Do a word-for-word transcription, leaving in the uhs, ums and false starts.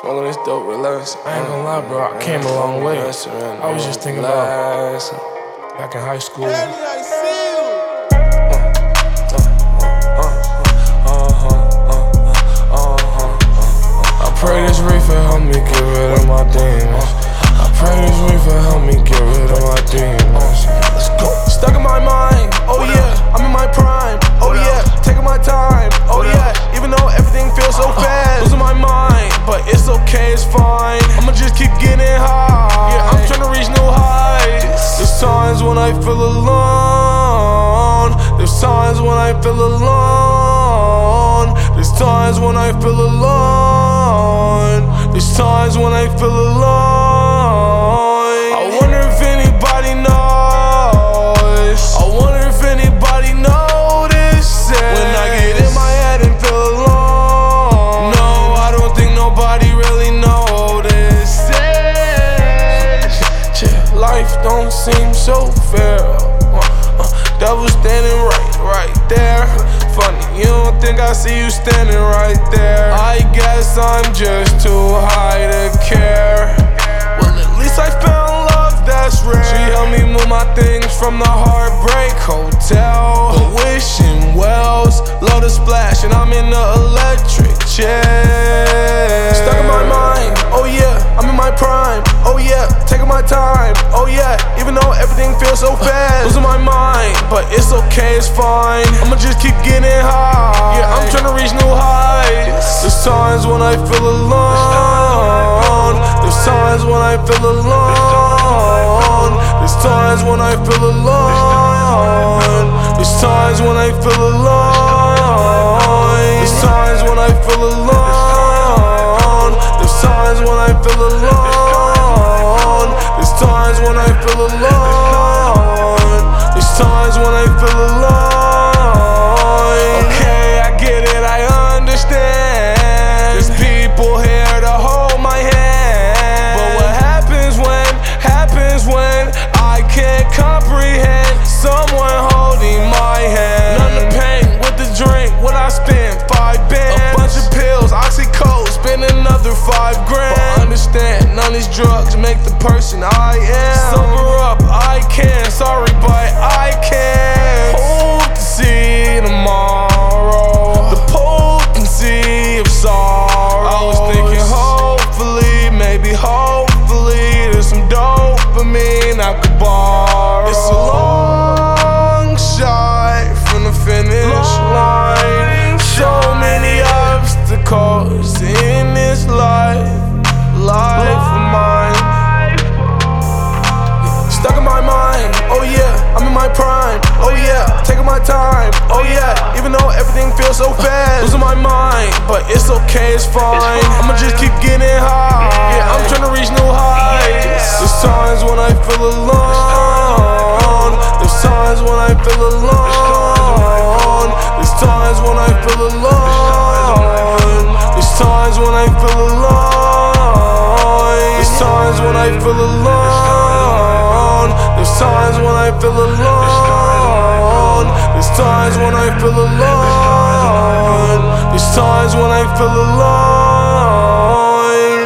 Smoking this dope, relax. I ain't gonna lie, bro, I came a long way. I was just thinking about back in high school. I pray this reefer help me get rid of my demons. I pray this reefer help me get rid of my demons. Let's go. Stuck in my mind, oh yeah, I'm in my prime, oh yeah, taking my time, oh yeah, even though everything feels so fast, losing my mind, but it's okay, it's fine. I'ma just keep getting high. Yeah, I'm trying to reach new heights. There's times when I feel alone. There's times when I feel alone. There's times when I feel alone. There's times when I feel alone. I wonder if anybody knows. I wonder if anybody notices when I get in my head and feel alone. No, I don't think nobody really notices. Life don't seem so fair. Uh, uh, devil standing right, right there. Funny, you don't think I see you standing right there. I guess I'm just too high to care. Well, at least I found love that's rare. She helped me move my things from the Heartbreak Hotel. But wishing wells, love to splash, and I'm in the electric chair. Stuck in my mind, oh yeah, I'm in my prime, oh yeah, taking my time, oh yeah, even though everything feels so fast, losing my mind, but it's okay, it's fine. I'ma just keep getting high. Yeah, I'm trying to reach new heights. There's times when I feel alone. There's times when I feel alone. There's times when I feel alone. There's times when I feel alone. There's times when I feel alone. There's times when I feel alone. There's times when I feel alone. There's times when I feel alone. Okay, I get it, I understand. There's people here to hold my hand. But what happens when, happens when I can't comprehend someone holding my hand? None of pain with the drink, what I spend, five bands. A bunch of pills, oxycodone, spend another five grand. But understand, none of these drugs make the person I am. Sober up, I can, sorry but I can't. Hope to see tomorrow, the potency of sorrow. I was thinking hopefully, maybe hopefully there's some dopamine I could borrow. It's a long shot from the finish line. So many obstacles in this life, life of mine. Stuck in my mind, oh yeah, I'm in my prime, oh yeah, taking my time, oh yeah, even though everything feels so fast, losing my mind, but it's okay, it's fine. I'ma just keep getting high. Yeah, I'm trying to reach new heights. There's times when I feel alone. There's times when I feel alone. There's times when I feel alone. There's times when I feel alone. There's times when I feel alone. There's times when I feel alone. There's times when I feel alone. There's times when I feel alone.